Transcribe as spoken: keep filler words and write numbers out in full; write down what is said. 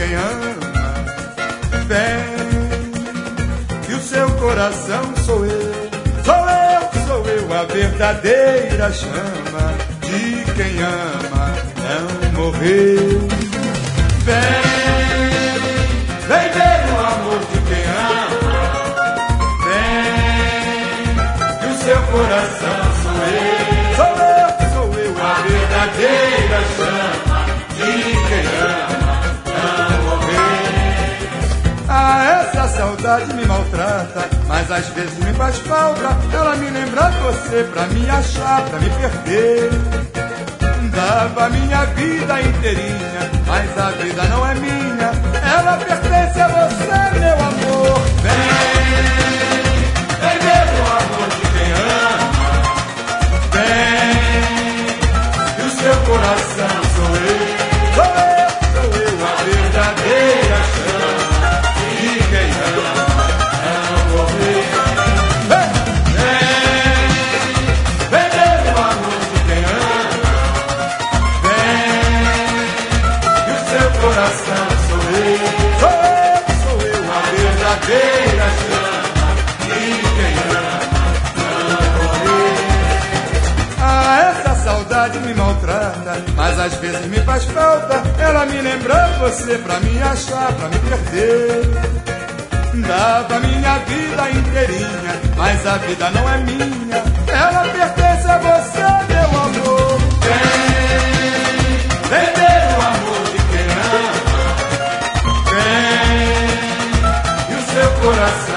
quem ama. Vem, que o seu coração sou eu. Sou eu, sou eu, a verdadeira chama de quem ama, não morreu. Vem, vem ver o amor de quem ama. Vem, que o seu coração sou eu. Sou eu, sou eu, a verdadeira chama de quem ama, não morreu. Ah, essa saudade me maltrata, mas às vezes me faz falta. Ela me lembra você pra me achar, pra me perder. Dava minha vida inteirinha, mas a vida não é minha. Ela pertence a você, meu amor. Vem, vem ver o amor de quem ama. Vem, que o seu coração sou eu. Sou eu, sou eu, a verdadeira chama de quem ama, não morrer. Coração sou eu, sou eu, sou eu, a verdadeira chama de quem ama, não morrer. Ah, essa saudade me maltrata, mas às vezes me faz falta. Ela me lembra você pra me achar, pra me perder. Dava minha vida inteirinha, mas a vida não é minha. Ela pertence a você, meu amor. Vem, vem ver o amor de quem ama. Vem, e o seu coração